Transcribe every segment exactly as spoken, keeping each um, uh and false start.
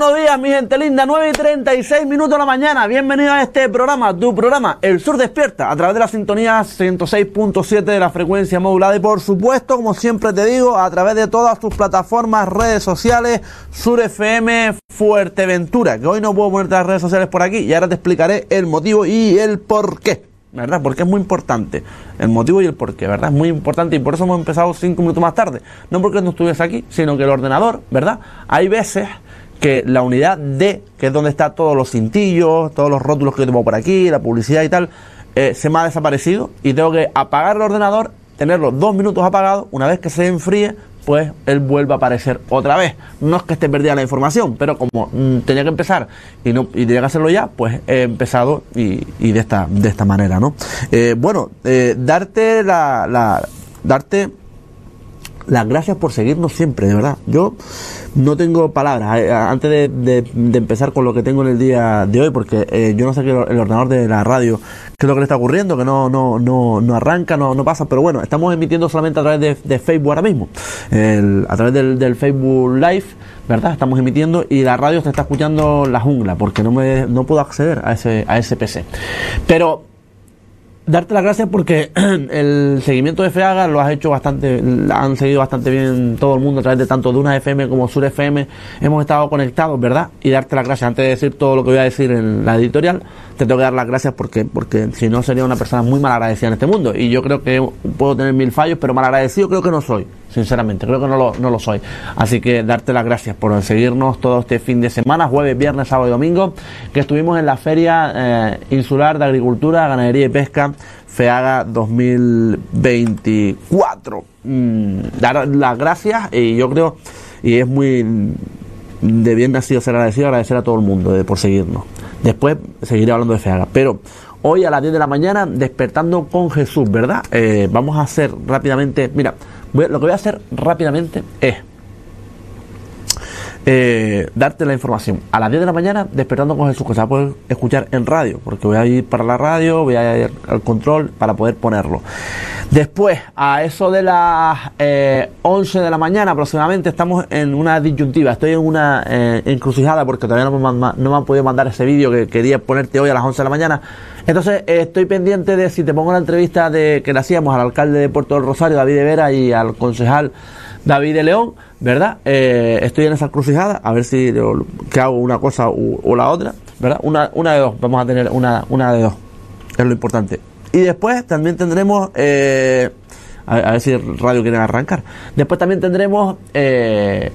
buenos días, mi gente linda, nueve y treinta y seis minutos de la mañana. Bienvenido a este programa, tu programa, El Sur Despierta, a través de la sintonía ciento seis punto siete de la frecuencia modulada y, por supuesto, como siempre te digo, a través de todas tus plataformas, redes sociales, Sur F M Fuerteventura, que hoy no puedo ponerte las redes sociales por aquí y ahora te explicaré el motivo y el por qué, ¿verdad? Porque es muy importante el motivo y el porqué, ¿verdad? Es muy importante y por eso hemos empezado cinco minutos más tarde. No porque no estuviese aquí, sino que el ordenador, ¿verdad? Hay veces que la unidad D, que es donde está todos los cintillos, todos los rótulos que yo tengo por aquí, la publicidad y tal, eh, se me ha desaparecido y tengo que apagar el ordenador, tenerlo dos minutos apagado. Una vez que se enfríe, pues él vuelve a aparecer otra vez. No es que esté perdida la información, pero como mmm, tenía que empezar y no y tenía que hacerlo ya, pues he empezado y, y de esta de esta manera, ¿no? Eh, bueno, eh, darte la, la darte las gracias por seguirnos siempre, de verdad. Yo no tengo palabras eh, antes de, de, de empezar con lo que tengo en el día de hoy, porque eh, yo no sé qué el ordenador de la radio, qué es lo que le está ocurriendo, que no no no no arranca, no no pasa, pero bueno, estamos emitiendo solamente a través de, de Facebook ahora mismo, el, a través del, del Facebook Live, ¿verdad? Estamos emitiendo y la radio se está escuchando la jungla, porque no me no puedo acceder a ese a ese P C. Pero darte las gracias porque el seguimiento de FEAGA lo has hecho bastante, han seguido bastante bien todo el mundo a través de tanto Duna F M como Sur F M, hemos estado conectados, ¿verdad? Y darte las gracias, antes de decir todo lo que voy a decir en la editorial, te tengo que dar las gracias porque porque si no sería una persona muy mal agradecida en este mundo, y yo creo que puedo tener mil fallos, pero mal agradecido creo que no soy, sinceramente, creo que no lo, no lo soy. Así que darte las gracias por seguirnos todo este fin de semana, jueves, viernes, sábado y domingo, que estuvimos en la Feria eh, Insular de Agricultura, Ganadería y Pesca, FEAGA dos mil veinticuatro. Mm, dar las gracias, y yo creo, y es muy de bien nacido ser agradecido, agradecer a todo el mundo de, por seguirnos. Después seguiré hablando de FEAGA, pero hoy a las diez de la mañana, despertando con Jesús, ¿verdad? Eh, vamos a hacer rápidamente, mira, voy, lo que voy a hacer rápidamente es Eh, darte la información. A las diez de la mañana, despertando con Jesús, que se va a poder escuchar en radio, porque voy a ir para la radio, voy a ir al control para poder ponerlo. Después, a eso de las eh, once de la mañana aproximadamente, estamos en una disyuntiva, estoy en una eh, encrucijada, porque todavía no me, no me han podido mandar ese vídeo que quería ponerte hoy a las once de la mañana. Entonces eh, estoy pendiente de si te pongo la entrevista de que le hacíamos al alcalde de Puerto del Rosario, David de Vera, y al concejal David de León, ¿verdad? Eh, estoy en esa encrucijada, a ver si que hago una cosa u, o la otra, ¿verdad? Una, una de dos, vamos a tener una, una de dos, es lo importante. Y después también tendremos, eh, a, a ver si el radio quiere arrancar, después también tendremos eh,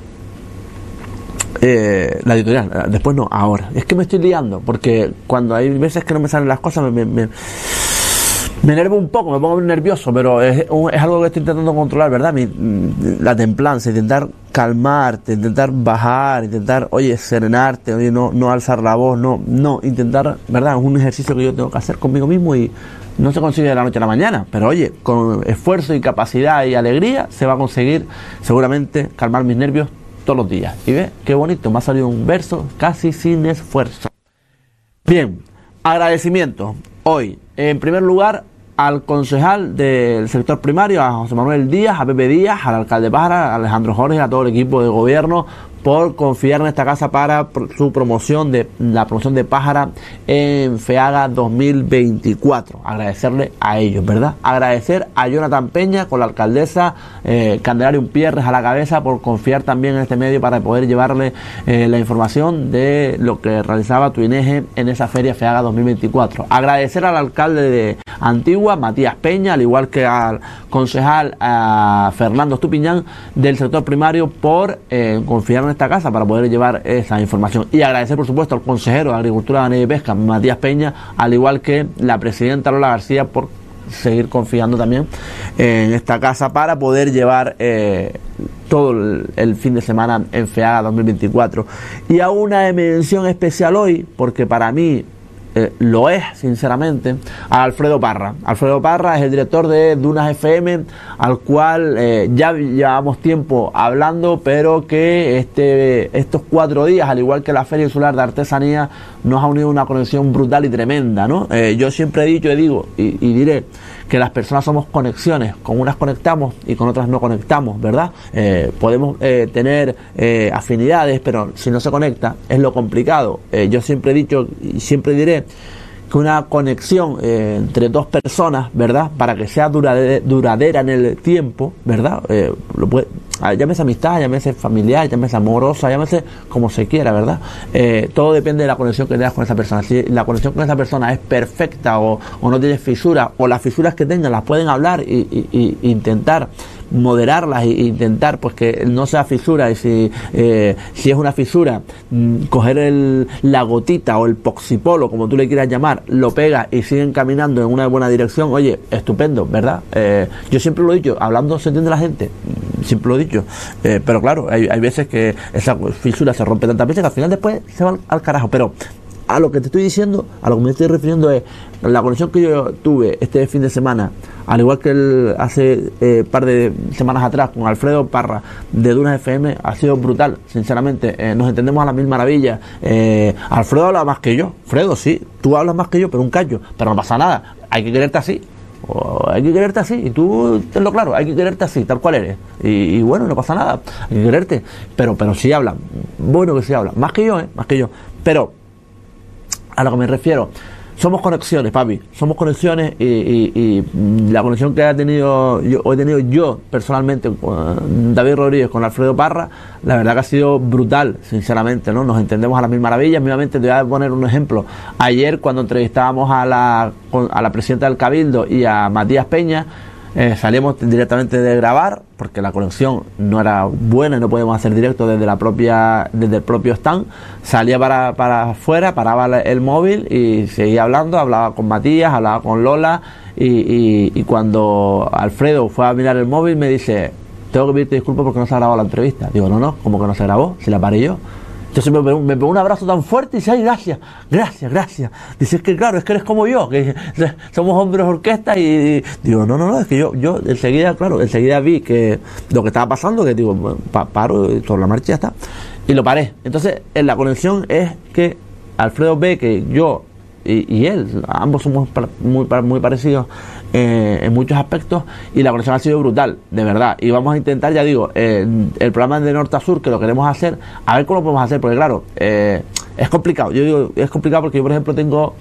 eh, la editorial, después no, ahora. Es que me estoy liando, porque cuando hay veces que no me salen las cosas, me... me, me Me enervo un poco, me pongo nervioso, pero es, es algo que estoy intentando controlar, ¿verdad? Mi, la templanza, intentar calmarte, intentar bajar, intentar, oye, serenarte, oye, no, no alzar la voz, no, no, intentar, ¿verdad? Es un ejercicio que yo tengo que hacer conmigo mismo y no se consigue de la noche a la mañana, pero oye, con esfuerzo y capacidad y alegría se va a conseguir seguramente calmar mis nervios todos los días. Y ve, qué bonito, me ha salido un verso casi sin esfuerzo. Bien, agradecimiento. Hoy, en primer lugar, al concejal del sector primario, a José Manuel Díaz, a Pepe Díaz, al alcalde de Pájara, a Alejandro Jorge, a todo el equipo de gobierno, por confiar en esta casa para su promoción de la promoción de Pájara en FEAGA dos mil veinticuatro. Agradecerle a ellos, ¿verdad? Agradecer a Jonathan Peña con la alcaldesa eh, Candelario Pierres a la cabeza por confiar también en este medio para poder llevarle eh, la información de lo que realizaba Tuineje en esa feria FEAGA dos mil veinticuatro. Agradecer al alcalde de Antigua, Matías Peña, al igual que al concejal a Fernando Estupiñán del sector primario por eh, confiar en esta casa para poder llevar esa información, y agradecer por supuesto al consejero de Agricultura, Ganadería y Pesca, Matías Peña, al igual que la presidenta Lola García, por seguir confiando también en esta casa para poder llevar eh, todo el, el fin de semana en FEAGA dos mil veinticuatro. Y a una mención especial hoy, porque para mí eh, lo es sinceramente, a Alfredo Parra. Alfredo Parra es el director de Dunas F M, al cual eh, ya llevamos tiempo hablando, pero que este, estos cuatro días, al igual que la Feria Insular de Artesanía, nos ha unido una conexión brutal y tremenda, ¿no? Eh, yo siempre he dicho y digo y, y diré que las personas somos conexiones, con unas conectamos y con otras no conectamos, ¿verdad? Eh, podemos eh, tener eh, afinidades, pero si no se conecta es lo complicado. Eh, yo siempre he dicho y siempre diré que una conexión eh, entre dos personas, ¿verdad? Para que sea duradera, duradera en el tiempo, ¿verdad? Eh, lo puede, llámese amistad, llámese familiar, llámese amorosa, llámese como se quiera, ¿verdad? Eh, todo depende de la conexión que tengas con esa persona. Si la conexión con esa persona es perfecta o, o no tienes fisuras, o las fisuras que tengan las pueden hablar y, y, y intentar moderarlas e intentar pues que no sea fisura, y si eh, si es una fisura, mmm, coger el, la gotita o el poxipolo, como tú le quieras llamar, lo pegas y siguen caminando en una buena dirección. Oye, estupendo, ¿verdad? Eh, yo siempre lo he dicho, hablando se entiende la gente, siempre lo he dicho, eh, pero claro, hay, hay veces que esa fisura se rompe tantas veces que al final después se va al, al carajo. Pero a lo que te estoy diciendo, a lo que me estoy refiriendo es la conexión que yo tuve este fin de semana, al igual que el, hace eh, par de semanas atrás con Alfredo Parra de Dunas F M, ha sido brutal, sinceramente. Eh, nos entendemos a las mil maravillas. Eh, Alfredo habla más que yo. Fredo, sí, tú hablas más que yo, pero un callo, pero no pasa nada, hay que quererte así. O hay que quererte así, y tú tenlo claro, hay que quererte así, tal cual eres, y, y bueno, no pasa nada, hay que quererte, pero pero sí habla, bueno que sí habla, más que yo, eh, más que yo, pero a lo que me refiero, somos conexiones, papi, somos conexiones, y, y, y la conexión que he tenido yo, he tenido yo personalmente con David Rodríguez, con Alfredo Parra, la verdad que ha sido brutal, sinceramente, ¿no? Nos entendemos a las mil maravillas. Mismamente te voy a poner un ejemplo. Ayer, cuando entrevistábamos a la, a la presidenta del Cabildo y a Matías Peña, Eh, salimos directamente de grabar porque la conexión no era buena y no podíamos hacer directo desde la propia desde el propio stand. Salía para para afuera, paraba el móvil y seguía hablando, hablaba con Matías, hablaba con Lola, y, y, y cuando Alfredo fue a mirar el móvil me dice: tengo que pedirte disculpas porque no se ha grabado la entrevista. Digo: no, no, ¿cómo que no se grabó? Si la paré yo. Entonces me pegó, me pegó un abrazo tan fuerte y dice: ay, gracias, gracias, gracias. Dice: es que claro, es que eres como yo, que somos hombres orquesta. Y, y digo: no, no, no, es que yo, yo enseguida, claro, enseguida vi que lo que estaba pasando, que digo, bueno, pa, paro, y sobre la marcha ya está, y lo paré. Entonces, en la conexión es que Alfredo ve que yo y, y él, ambos somos muy, muy parecidos eh, en muchos aspectos, y la conexión ha sido brutal, de verdad. Y vamos a intentar, ya digo, eh, el programa de norte a sur, que lo queremos hacer, a ver cómo lo podemos hacer, porque claro, eh, es complicado. Yo digo, es complicado porque yo, por ejemplo, tengo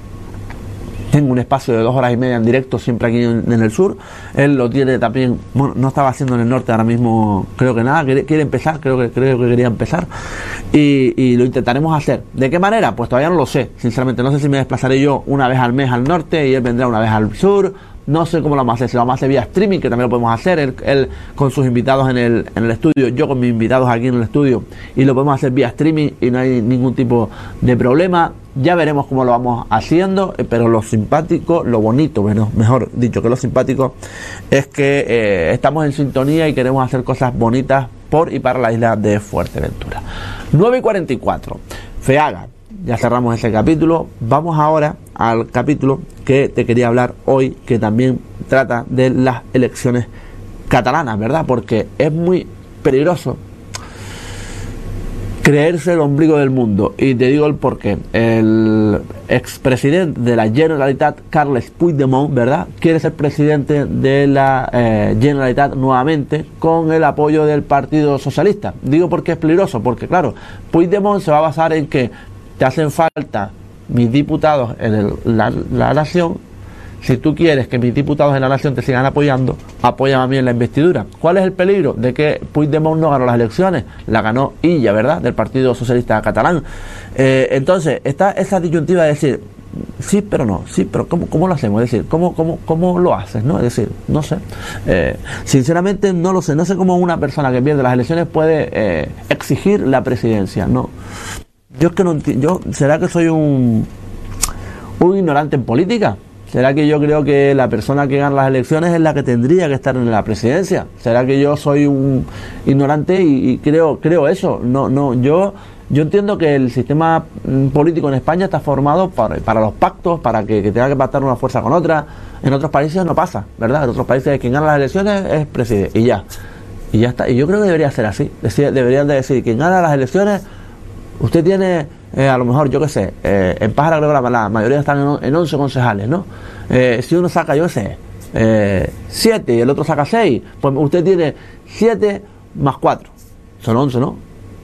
tengo un espacio de dos horas y media en directo siempre aquí en, en el sur. Él lo tiene también, bueno, no estaba haciendo en el norte ahora mismo, creo que nada, quiere, quiere empezar, creo que creo que quería empezar, y, y lo intentaremos hacer. ¿De qué manera? Pues todavía no lo sé, sinceramente. No sé si me desplazaré yo una vez al mes al norte y él vendrá una vez al sur. No sé cómo lo vamos a hacer, si lo vamos a hacer vía streaming, que también lo podemos hacer, él, él con sus invitados en el, en el estudio, yo con mis invitados aquí en el estudio, y lo podemos hacer vía streaming y no hay ningún tipo de problema. Ya veremos cómo lo vamos haciendo, pero lo simpático, lo bonito, bueno, mejor dicho que lo simpático, es que eh, estamos en sintonía y queremos hacer cosas bonitas por y para la isla de Fuerteventura. nueve y cuarenta y cuatro, FEAGA. Ya cerramos ese capítulo. Vamos ahora al capítulo que te quería hablar hoy, que también trata de las elecciones catalanas, ¿verdad? Porque es muy peligroso creerse el ombligo del mundo, y te digo el porqué. El expresidente de la Generalitat, Carles Puigdemont, ¿verdad?, quiere ser presidente de la eh, Generalitat nuevamente con el apoyo del Partido Socialista. Digo por qué es peligroso, porque claro, Puigdemont se va a basar en que te hacen falta mis diputados en el, la, la nación. Si tú quieres que mis diputados en la nación te sigan apoyando, apóyame a mí en la investidura. ¿Cuál es el peligro? De que Puigdemont no ganó las elecciones, la ganó Illa, ¿verdad?, del Partido Socialista Catalán. Eh, entonces, está esa disyuntiva de decir, sí, pero no, sí, pero ¿cómo, cómo lo hacemos? Es decir, ¿cómo, cómo, cómo lo haces? ¿No? Es decir, no sé. Eh, sinceramente, no lo sé. No sé cómo una persona que pierde las elecciones puede eh, exigir la presidencia, ¿no? Yo es que no entiendo. ¿Será que soy un, un ignorante en política? ¿Será que yo creo que la persona que gana las elecciones es la que tendría que estar en la presidencia? ¿Será que yo soy un ignorante y, y creo creo eso? No, no, yo yo entiendo que el sistema político en España está formado para, para los pactos, para que, que tenga que pactar una fuerza con otra. En otros países no pasa, ¿verdad? En otros países quien gana las elecciones es presidente y ya. Y ya está. Y yo creo que debería ser así. Decir, deberían de decir, quien gana las elecciones, usted tiene, eh, a lo mejor, yo qué sé, eh, en Pájara creo que la, la mayoría están en, en once concejales, ¿no? Eh, si uno saca, yo qué sé, eh, siete y el otro saca seis, pues usted tiene siete más cuatro. Son once, ¿no?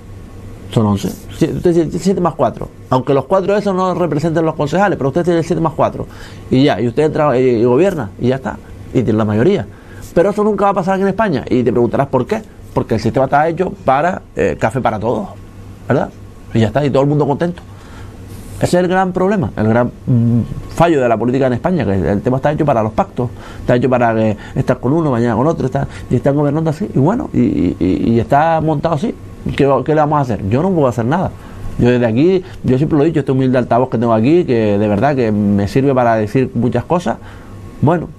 Son once. Usted tiene siete más cuatro. Aunque los cuatro esos no representen los concejales, pero usted tiene siete más cuatro. Y ya, y usted entra y, y gobierna, y ya está. Y tiene la mayoría. Pero eso nunca va a pasar aquí en España. Y te preguntarás por qué. Porque el sistema está hecho para eh, café para todos, ¿verdad? Y ya está, y todo el mundo contento. Ese es el gran problema, el gran mmm, fallo de la política en España, que el tema está hecho para los pactos, está hecho para que estar con uno, mañana con otro, está, y están gobernando así, y bueno, y, y, y está montado así. ¿Qué, ¿Qué le vamos a hacer? Yo no puedo hacer nada. Yo desde aquí, yo siempre lo he dicho, este humilde altavoz que tengo aquí, que de verdad que me sirve para decir muchas cosas, bueno,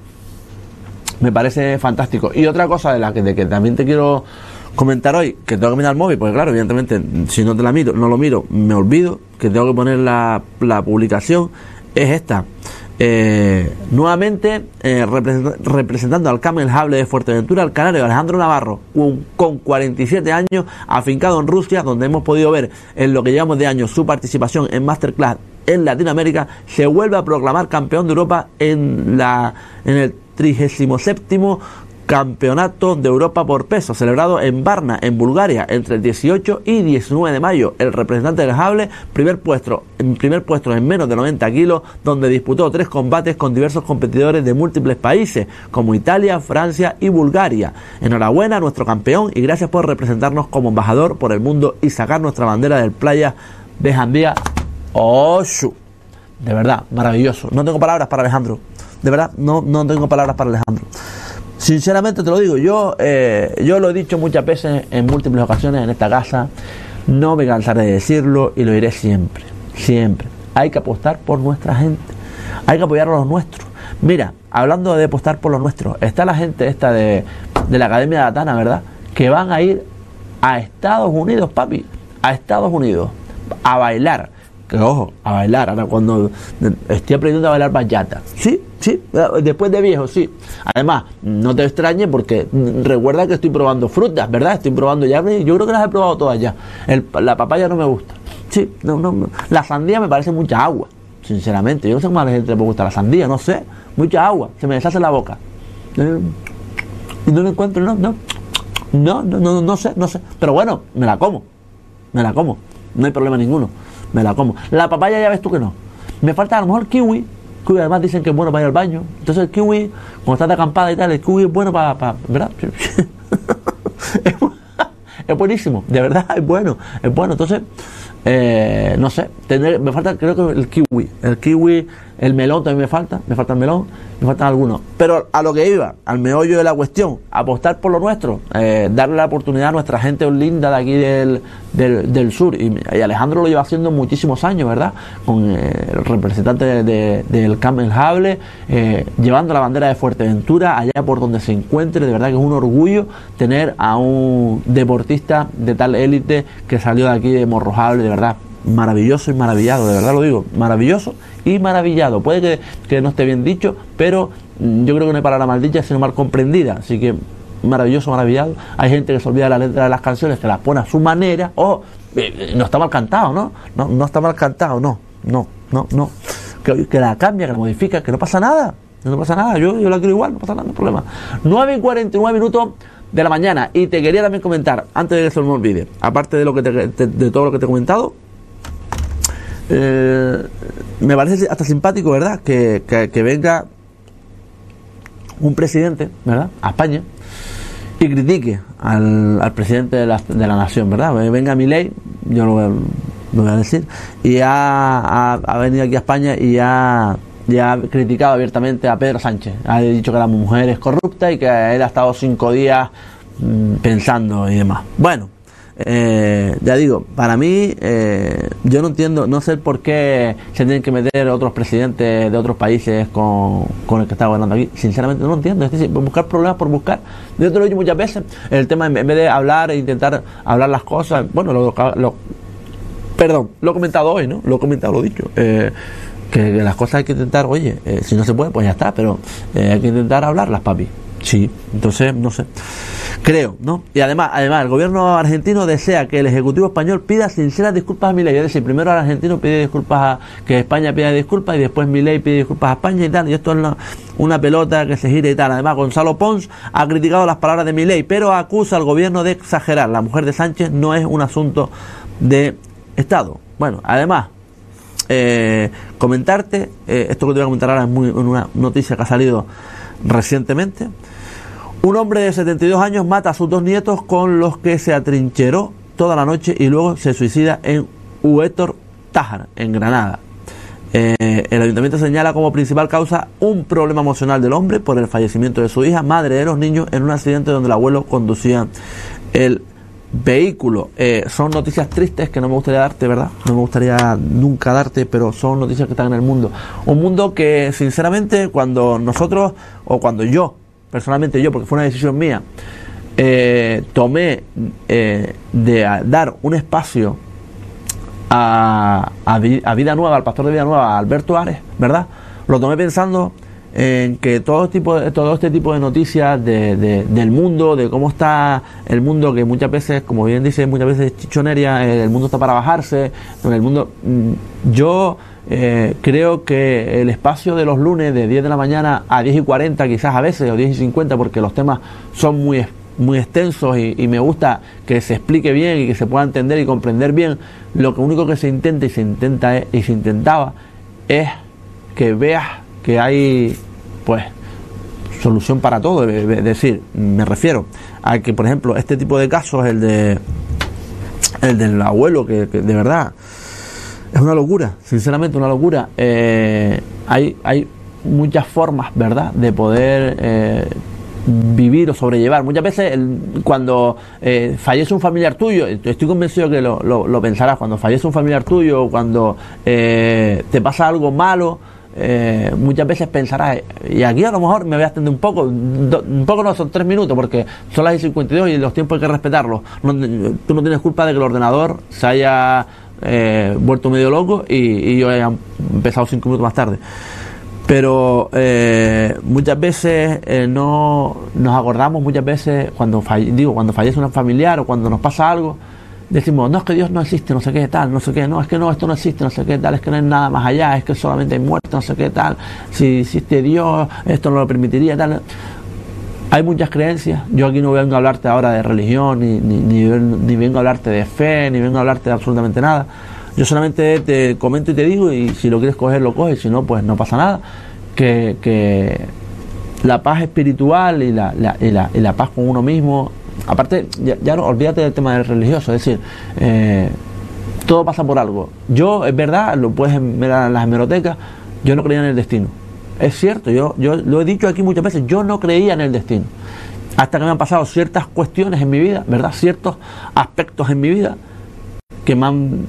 me parece fantástico. Y otra cosa de la que, de que también te quiero comentar hoy, que tengo que mirar el móvil, porque claro, evidentemente, si no te la miro, no lo miro, me olvido, que tengo que poner la, la publicación, es esta. Eh, nuevamente eh, represent, representando al Camel Hable de Fuerteventura, el canario Alejandro Navarro, un, con cuarenta y siete años, afincado en Rusia, donde hemos podido ver en lo que llevamos de años su participación en Masterclass en Latinoamérica, se vuelve a proclamar campeón de Europa en la en el trigésimo séptimo Campeonato de Europa por peso, celebrado en Varna, en Bulgaria, entre el dieciocho y diecinueve de mayo. El representante del Hable, primer puesto, en primer puesto en menos de noventa kilos, donde disputó tres combates con diversos competidores de múltiples países, como Italia, Francia y Bulgaria. Enhorabuena a nuestro campeón y gracias por representarnos como embajador por el mundo y sacar nuestra bandera del playa de Jandía. ¡Oshu! De verdad, maravilloso. No tengo palabras para Alejandro. De verdad, no, no tengo palabras para Alejandro. Sinceramente te lo digo, yo eh, yo lo he dicho muchas veces en múltiples ocasiones en esta casa, no me cansaré de decirlo y lo diré siempre, siempre. Hay que apostar por nuestra gente, hay que apoyar a los nuestros. Mira, hablando de apostar por los nuestros, está la gente esta de, de la Academia de Atana, ¿verdad? Que van a ir a Estados Unidos, papi, a Estados Unidos, a bailar. Que ojo, a bailar, ahora cuando estoy aprendiendo a bailar bachata, sí, sí, después de viejo, sí. Además, no te extrañes porque recuerda que estoy probando frutas, ¿verdad? Estoy probando ya, yo creo que las he probado todas ya. El, la papaya no me gusta, sí, no, no, la sandía me parece mucha agua, sinceramente. Yo no sé cómo a la gente le gusta la sandía, no sé, mucha agua, se me deshace la boca. Y no lo encuentro, no, no, no, no, no, no sé, no sé. Pero bueno, me la como, me la como, no hay problema ninguno. Me la como. La papaya ya ves tú que no. Me falta a lo mejor el kiwi. Kiwi además dicen que es bueno para ir al baño. Entonces el kiwi, cuando estás de acampada y tal, el kiwi es bueno para... para ¿verdad? es, es buenísimo. De verdad, es bueno. Es bueno. Entonces, eh, no sé. Tendré, me falta, creo que el kiwi. El kiwi, el melón también me falta. Me falta el melón. Me faltan algunos. Pero a lo que iba, al meollo de la cuestión, apostar por lo nuestro. Eh, darle la oportunidad a nuestra gente linda de aquí del, del, del sur. Y, y Alejandro lo lleva haciendo muchísimos años, ¿verdad? Con eh, el representante de, de, del Camel Hable, eh, llevando la bandera de Fuerteventura allá por donde se encuentre. De verdad que es un orgullo tener a un deportista de tal élite que salió de aquí de Morrojable, de verdad. Maravilloso y maravillado, de verdad lo digo, maravilloso y maravillado. Puede que, que no esté bien dicho, pero yo creo que no hay palabra mal dicha, sino mal comprendida. Así que maravilloso, maravillado. Hay gente que se olvida de la letra de las canciones, que las pone a su manera. Oh, eh, no está mal cantado, ¿no? No, no está mal cantado, no, no, no, no. Que, que la cambia, que la modifica, que no pasa nada, no pasa nada. Yo, yo la quiero igual, no pasa nada, no hay problema. nueve y cuarenta y nueve minutos de la mañana. Y te quería también comentar, antes de que se me olvide, aparte de lo que te, de, de todo lo que te he comentado, Eh, me parece hasta simpático, ¿verdad? Que, que, que venga un presidente, ¿verdad? A España y critique al, al presidente de la, de la nación, ¿verdad? Venga Milei, yo lo, lo voy a decir, y ha, ha, ha venido aquí a España y ha, y ha criticado abiertamente a Pedro Sánchez. Ha dicho que la mujer es corrupta y que él ha estado cinco días mmm, pensando y demás. Bueno. Eh, ya digo, para mí eh, yo no entiendo, no sé por qué se tienen que meter otros presidentes de otros países con, con el que está gobernando aquí. Sinceramente no lo entiendo. Es decir, buscar problemas por buscar. Yo te lo he dicho muchas veces. El tema, en vez de hablar e intentar hablar las cosas, bueno, lo, lo, Perdón, lo he comentado hoy, ¿no? Lo he comentado, lo he dicho. Eh, que, que las cosas hay que intentar, oye, eh, si no se puede, pues ya está, pero eh, hay que intentar hablarlas, papi. Sí, entonces, no sé. Creo, ¿no? Y además, además, el gobierno argentino desea que el Ejecutivo español pida sinceras disculpas a Milei. Es decir, primero el argentino pide disculpas a, que España pida disculpas, y después Milei pide disculpas a España y tal. Y esto es una, una pelota que se gira y tal. Además, Gonzalo Pons ha criticado las palabras de Milei, pero acusa al gobierno de exagerar. La mujer de Sánchez no es un asunto de Estado. Bueno, además, eh, comentarte, eh, esto que te voy a comentar ahora es muy, una noticia que ha salido recientemente. Un hombre de setenta y dos años mata a sus dos nietos con los que se atrincheró toda la noche y luego se suicida en Huétor Tájar, en Granada. Eh, el ayuntamiento señala como principal causa un problema emocional del hombre por el fallecimiento de su hija, madre de los niños, en un accidente donde el abuelo conducía el vehículo. Eh, son noticias tristes que no me gustaría darte, ¿verdad? No me gustaría nunca darte, pero son noticias que están en el mundo. Un mundo que, sinceramente, cuando nosotros, o cuando yo, personalmente yo, porque fue una decisión mía, eh, tomé eh, de a, dar un espacio a, a, a Vida Nueva, al pastor de Vida Nueva, a Alberto Ares, ¿verdad? Lo tomé pensando en que todo tipo de, todo este tipo de noticias de, de, del mundo, de cómo está el mundo, que muchas veces, como bien dice, muchas veces chichonería, el mundo está para bajarse, el mundo, yo eh, creo que el espacio de los lunes de diez de la mañana a diez y cuarenta, quizás a veces, o diez y cincuenta, porque los temas son muy muy extensos y, y me gusta que se explique bien y que se pueda entender y comprender bien. Lo que único que se intenta y se intenta es, y se intentaba es que veas que hay, pues, solución para todo. Es decir, me refiero a que, por ejemplo, este tipo de casos, el de el del abuelo, que, que de verdad es una locura, sinceramente una locura. Eh, hay hay muchas formas, ¿verdad?, de poder eh, vivir o sobrellevar. Muchas veces el, cuando eh, fallece un familiar tuyo, estoy convencido que lo, lo, lo pensarás, cuando fallece un familiar tuyo, cuando eh, te pasa algo malo, eh, muchas veces pensarás, y aquí a lo mejor me voy a extender un poco, do, un poco no, son tres minutos, porque son las cincuenta y dos y los tiempos hay que respetarlos. No, tú no tienes culpa de que el ordenador se haya eh, vuelto medio loco y, y yo haya empezado cinco minutos más tarde. Pero eh, muchas veces eh, no nos acordamos, muchas veces cuando falle, digo cuando fallece un familiar o cuando nos pasa algo, decimos, no, es que Dios no existe, no sé qué tal, no sé qué, no, es que no, esto no existe, no sé qué tal, es que no hay nada más allá, es que solamente hay muerte, no sé qué tal, si existe Dios, esto no lo permitiría, tal. Hay muchas creencias. Yo aquí no vengo a hablarte ahora de religión, ni, ni, ni, ni vengo a hablarte de fe, ni vengo a hablarte de absolutamente nada. Yo solamente te comento y te digo, y si lo quieres coger, lo coges, si no, pues no pasa nada. Que, que la paz espiritual y la, la, y, la, y la paz con uno mismo, aparte, ya, ya no, olvídate del tema del religioso, es decir, eh, todo pasa por algo. Yo, es verdad, lo puedes ver en las hemerotecas, yo no creía en el destino. Es cierto, yo, yo lo he dicho aquí muchas veces, yo no creía en el destino. Hasta que me han pasado ciertas cuestiones en mi vida, ¿verdad? Ciertos aspectos en mi vida que me han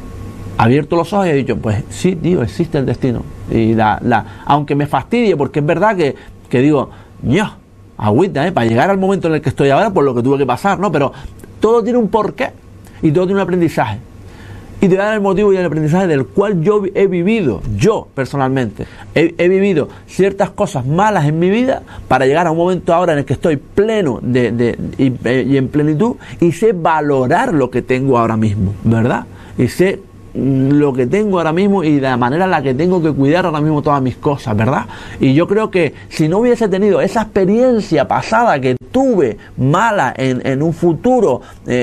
abierto los ojos y he dicho, pues sí, tío, existe el destino. Y la, la, aunque me fastidie, porque es verdad que, que digo, ño, agüita, ¿eh? Para llegar al momento en el que estoy ahora, por lo que tuve que pasar, ¿no? Pero todo tiene un porqué y todo tiene un aprendizaje. Y te voy a dar el motivo y el aprendizaje del cual yo he vivido, yo personalmente, he, he vivido ciertas cosas malas en mi vida para llegar a un momento ahora en el que estoy pleno de, de, y, y en plenitud, y sé valorar lo que tengo ahora mismo, ¿verdad? Y sé lo que tengo ahora mismo y la manera en la que tengo que cuidar ahora mismo todas mis cosas, ¿verdad? Y yo creo que si no hubiese tenido esa experiencia pasada que tuve mala en, en un futuro,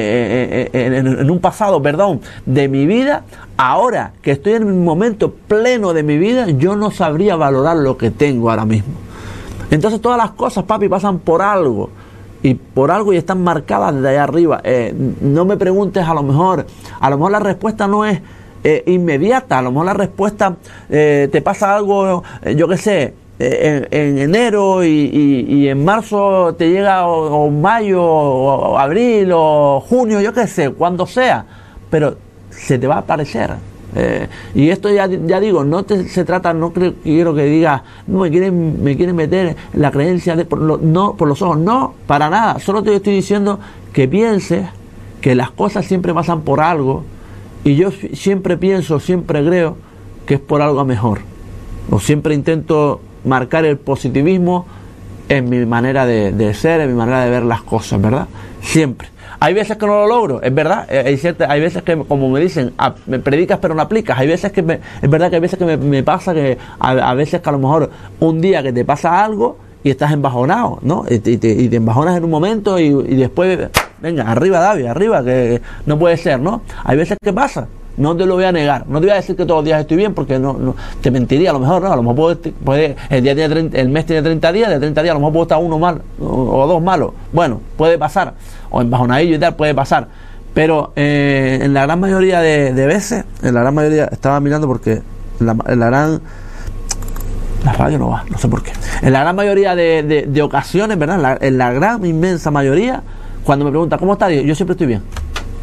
eh, eh, en, en un pasado, perdón, de mi vida, ahora que estoy en un momento pleno de mi vida, yo no sabría valorar lo que tengo ahora mismo. Entonces todas las cosas, papi, pasan por algo. Y por algo y están marcadas desde allá arriba. Eh, no me preguntes, a lo mejor, a lo mejor la respuesta no es eh, inmediata, a lo mejor la respuesta eh, te pasa algo, eh, yo qué sé, eh, en, en enero y, y, y en marzo te llega o, o mayo o, o abril o junio, yo qué sé, cuando sea, pero se te va a aparecer. Eh, y esto ya, ya digo, no te, se trata, no creo, quiero que digas, no me quieren, me quieren meter la creencia de, por lo, no, por los ojos, no, para nada, solo te estoy diciendo que pienses que las cosas siempre pasan por algo Y yo siempre pienso, siempre creo que es por algo mejor. O siempre intento marcar el positivismo en mi manera de, de ser, en mi manera de ver las cosas, ¿verdad? Siempre. Hay veces que no lo logro, es verdad. Hay, cierta, hay veces que, como me dicen, a, me predicas pero no aplicas. Hay veces que, me, es verdad que hay veces que me, me pasa que a, a veces que a lo mejor un día que te pasa algo y estás embajonado, ¿no? Y te, y te, y te embajonas en un momento y, y después, venga, arriba David, arriba, que no puede ser, ¿no? Hay veces que pasa. No te lo voy a negar, no te voy a decir que todos los días estoy bien porque no, no te mentiría, a lo mejor no, a lo mejor puede, puede, el, día tiene treinta, el mes tiene treinta días, de treinta días a lo mejor puedo estar uno mal o, o dos malos, bueno, puede pasar, o en bajonadillo y tal, puede pasar, pero eh, en la gran mayoría de, de veces, en la gran mayoría, estaba mirando porque la, en la gran, la radio no va, no sé por qué, en la gran mayoría de, de, de ocasiones, ¿verdad? En la, en la gran inmensa mayoría, cuando me preguntan ¿cómo estás? Yo siempre estoy bien.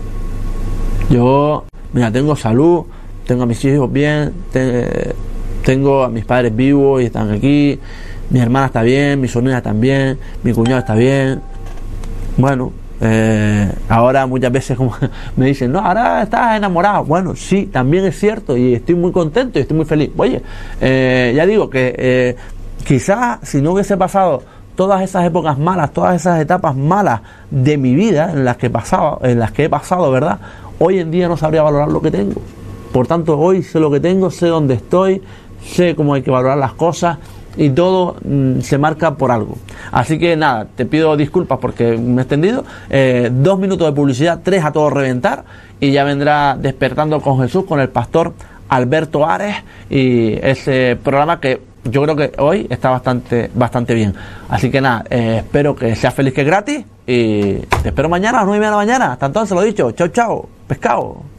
Yo Mira, tengo salud, tengo a mis hijos bien, te, tengo a mis padres vivos y están aquí, mi hermana está bien, mi sobrina está bien, mi cuñado está bien. Bueno, eh, ahora muchas veces como me dicen, no, ahora estás enamorado. Bueno, sí, también es cierto y estoy muy contento y estoy muy feliz. Oye, eh, ya digo que eh, quizás si no hubiese pasado todas esas épocas malas, todas esas etapas malas de mi vida en las que pasaba, en las que he pasado, ¿verdad? Hoy en día no sabría valorar lo que tengo. Por tanto, hoy sé lo que tengo, sé dónde estoy, sé cómo hay que valorar las cosas y todo mmm, se marca por algo. Así que nada, te pido disculpas porque me he extendido. Eh, dos minutos de publicidad, tres a todo reventar y ya vendrá Despertando con Jesús con el pastor Alberto Ares y ese programa que yo creo que hoy está bastante bastante bien. Así que nada, eh, espero que seas feliz, que es gratis y te espero mañana a las nueve y media de la mañana. Hasta entonces, lo dicho, chao chao, pescado.